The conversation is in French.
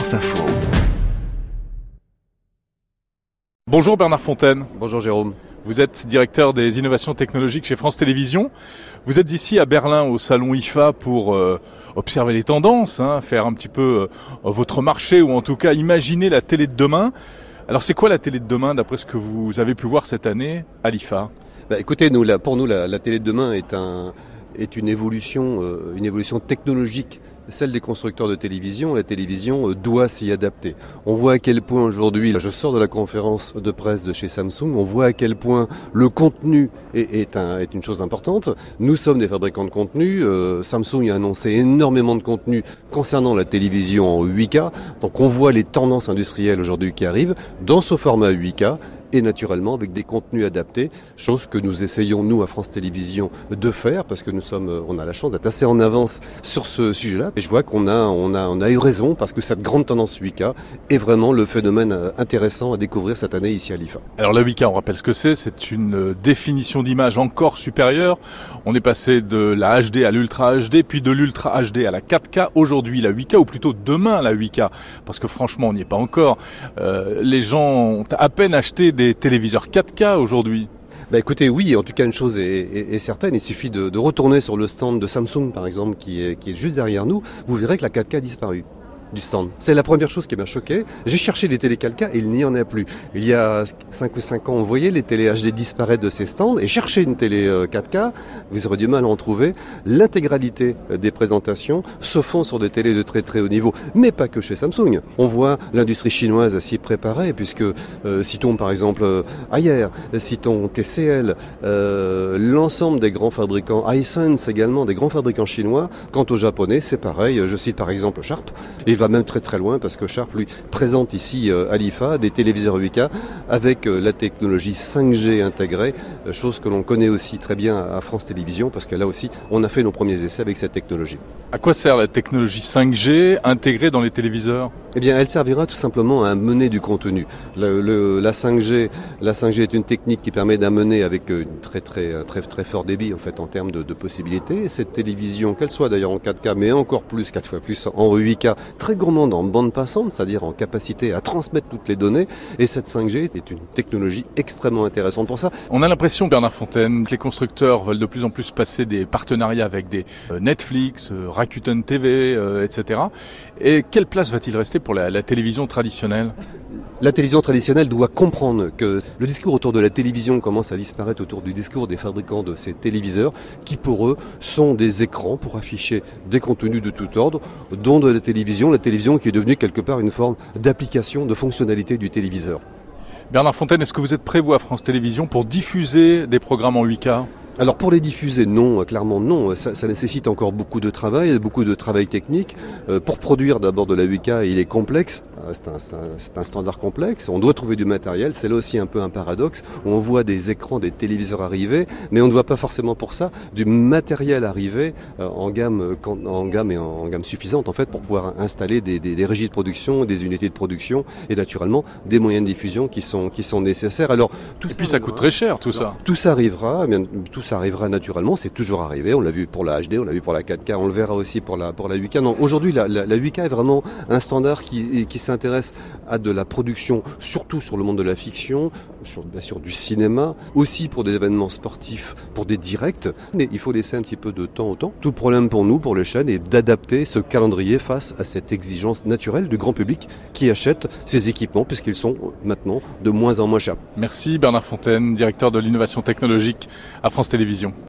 France Info. Bonjour Bernard Fontaine. Bonjour Jérôme. Vous êtes directeur des innovations technologiques chez France Télévisions. Vous êtes ici à Berlin au salon IFA pour observer les tendances, faire un petit peu votre marché ou en tout cas imaginer la télé de demain. Alors c'est quoi la télé de demain d'après ce que vous avez pu voir cette année à l'IFA ? Écoutez, pour nous la télé de demain est une évolution technologique. Celle des constructeurs de télévision, la télévision doit s'y adapter. On voit à quel point aujourd'hui, je sors de la conférence de presse de chez Samsung, on voit à quel point le contenu est une chose importante. Nous sommes des fabricants de contenu. Samsung a annoncé énormément de contenu concernant la télévision en 8K. Donc on voit les tendances industrielles aujourd'hui qui arrivent dans ce format 8K. Et naturellement avec des contenus adaptés, chose que nous essayons nous à France Télévisions de faire parce que on a la chance d'être assez en avance sur ce sujet-là. Et je vois qu'on a eu raison parce que cette grande tendance 8K est vraiment le phénomène intéressant à découvrir cette année ici à l'IFA. Alors la 8K, on rappelle ce que c'est une définition d'image encore supérieure. On est passé de la HD à l'Ultra HD, puis de l'Ultra HD à la 4K. Aujourd'hui la 8K, ou plutôt demain la 8K, parce que franchement on n'y est pas encore. Les gens ont à peine acheté des téléviseurs 4K aujourd'hui. Écoutez, oui, en tout cas une chose est certaine, il suffit de retourner sur le stand de Samsung par exemple qui est juste derrière nous, vous verrez que la 4K a disparu du stand. C'est la première chose qui m'a choqué. J'ai cherché les télé 4K et il n'y en a plus. Il y a 5 ou 5 ans, on voyait les télé HD disparaître de ces stands et chercher une télé 4K, vous aurez du mal à en trouver. L'intégralité des présentations se font sur des télés de très très haut niveau, mais pas que chez Samsung. On voit l'industrie chinoise s'y préparer puisque citons par exemple Haier, citons TCL, l'ensemble des grands fabricants, Hisense également, des grands fabricants chinois. Quant aux japonais, c'est pareil. Je cite par exemple Sharp. Il va même très très loin parce que Sharp lui présente ici à l'IFA des téléviseurs 8K avec la technologie 5G intégrée, chose que l'on connaît aussi très bien à France Télévisions parce que là aussi on a fait nos premiers essais avec cette technologie. À quoi sert la technologie 5G intégrée dans les téléviseurs ? Eh bien, elle servira tout simplement à amener du contenu. La 5G est une technique qui permet d'amener avec une très fort débit en fait en termes de possibilités. Et cette télévision, qu'elle soit d'ailleurs en 4K, mais encore plus, 4 fois plus en 8K, très gourmande en bande passante, c'est-à-dire en capacité à transmettre toutes les données. Et cette 5G est une technologie extrêmement intéressante pour ça. On a l'impression, Bernard Fontaine, que les constructeurs veulent de plus en plus passer des partenariats avec des Netflix, Rakuten TV, etc. Et quelle place va-t-il rester pour la télévision traditionnelle ? La télévision traditionnelle doit comprendre que le discours autour de la télévision commence à disparaître autour du discours des fabricants de ces téléviseurs qui pour eux sont des écrans pour afficher des contenus de tout ordre, dont de la télévision qui est devenue quelque part une forme d'application de fonctionnalité du téléviseur. Bernard Fontaine, est-ce que vous êtes prêt, vous, à France Télévisions, pour diffuser des programmes en 8K ? Alors pour les diffuser, non, clairement non. Ça nécessite encore beaucoup de travail technique. Pour produire d'abord de la 8K, il est complexe. C'est un standard complexe. On doit trouver du matériel. C'est là aussi un peu un paradoxe. On voit des écrans, des téléviseurs arriver, mais on ne voit pas forcément pour ça du matériel arriver en gamme et en gamme suffisante en fait pour pouvoir installer des régies de production, des unités de production et naturellement des moyens de diffusion qui sont nécessaires. Alors et puis ça coûte très cher tout ça. Tout ça arrivera. Ça arrivera naturellement, c'est toujours arrivé, on l'a vu pour la HD, on l'a vu pour la 4K, on le verra aussi pour la 8K. Non, aujourd'hui, la 8K est vraiment un standard qui s'intéresse à de la production, surtout sur le monde de la fiction, bien sûr du cinéma, aussi pour des événements sportifs, pour des directs, mais il faut laisser un petit peu de temps au temps. Tout le problème pour nous, pour les chaînes, est d'adapter ce calendrier face à cette exigence naturelle du grand public qui achète ces équipements puisqu'ils sont maintenant de moins en moins chers. Merci Bernard Fontaine, directeur de l'innovation technologique à France Télévisions.